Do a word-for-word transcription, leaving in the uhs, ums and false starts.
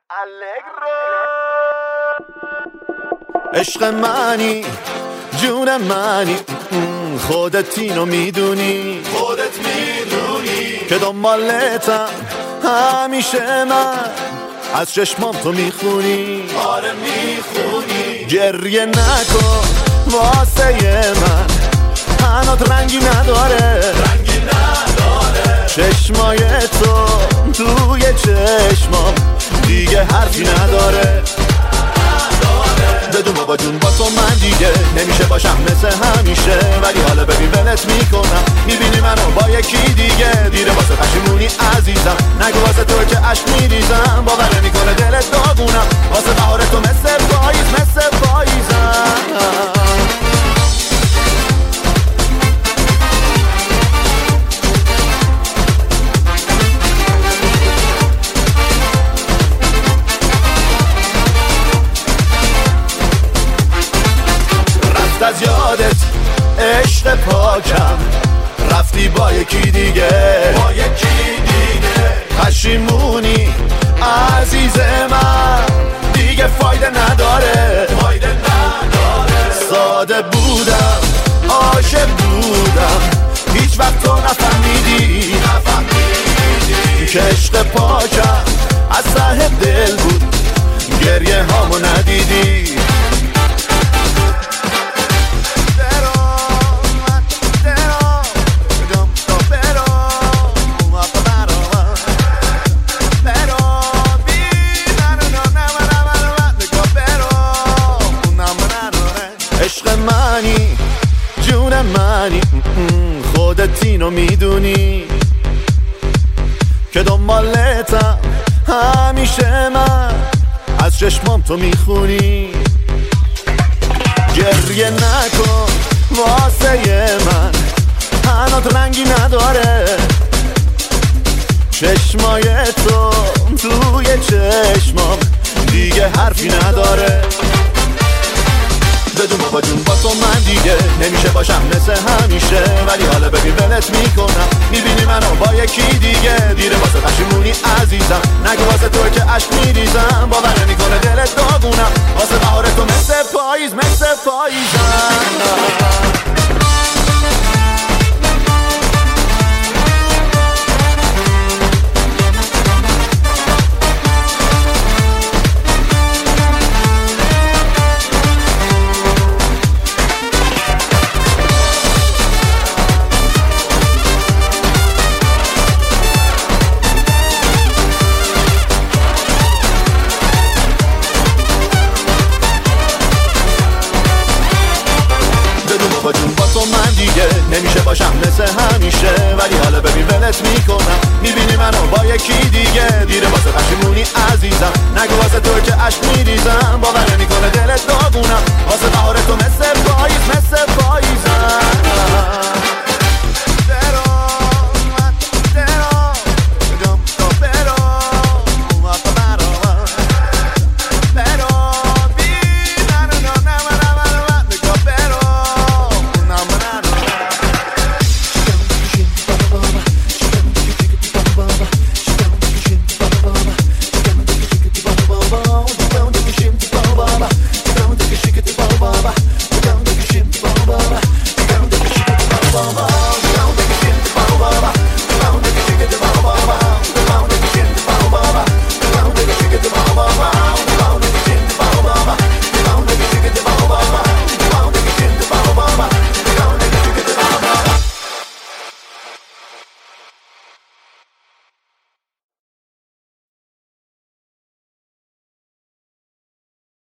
عشق منی جون منی خودت اینو میدونی خودت میدونی که دنبالتم همیشه من از چشمام تو میخونی آره میخونی گریه نکن واسه من هنوز رنگی نداره رنگی نداره چشمای تو توی چشمام دیگه حرفی نداره بدون بابا جون با تو من دیگه نمیشه باشم مثل همیشه ولی حالا ببین ولت میکنم میبینی منو با یکی دیگه دیره واسه پشیمونی عزیزم نگو واسه تو که عشق میریزم باور نمیکنه دلت داغونم واسه بهار تو مثل پاییز مثل پاییزم از یادت عشق پاکم رفتی با یکی دیگه با یکی دیگه پشیمونی عزیز من دیگه فایده نداره فایده نداره ساده بودم عاشق بودم هیچ وقت تو نفهمیدی نفهمیدی که عشق پاکم از ته دل بود گریه هامو ندیدی عشق منی جون منی خودت اینو میدونی که دنبالتم همیشه من از چشمام تو میخونی گریه نکن واسه من هنوز رنگی نداره چشمای تو توی چشمام دیگه حرفی نداره بدون بابا جون با تو من دیگه نمیشه باشم مثل همیشه ولی حالا ببین ولت میکنم میبینی منو با یکی دیگه دیره واسه پشیمونی عزیزم نگو واسه تو که عشق میریزم باور نمیکنه دلت داغونم واسه بهار تو مثل پاییز مثل پاییزم با جون با تو من دیگه نمیشه باشم مثل همیشه ولی حالا ببین ولت میکنم میبینی منو با یکی دیگه دیره واسه پشیمونی عزیزم نگو واسه تو که عشق میریزم باور نمیکنه دلت داغونم واسه بهار تو مثل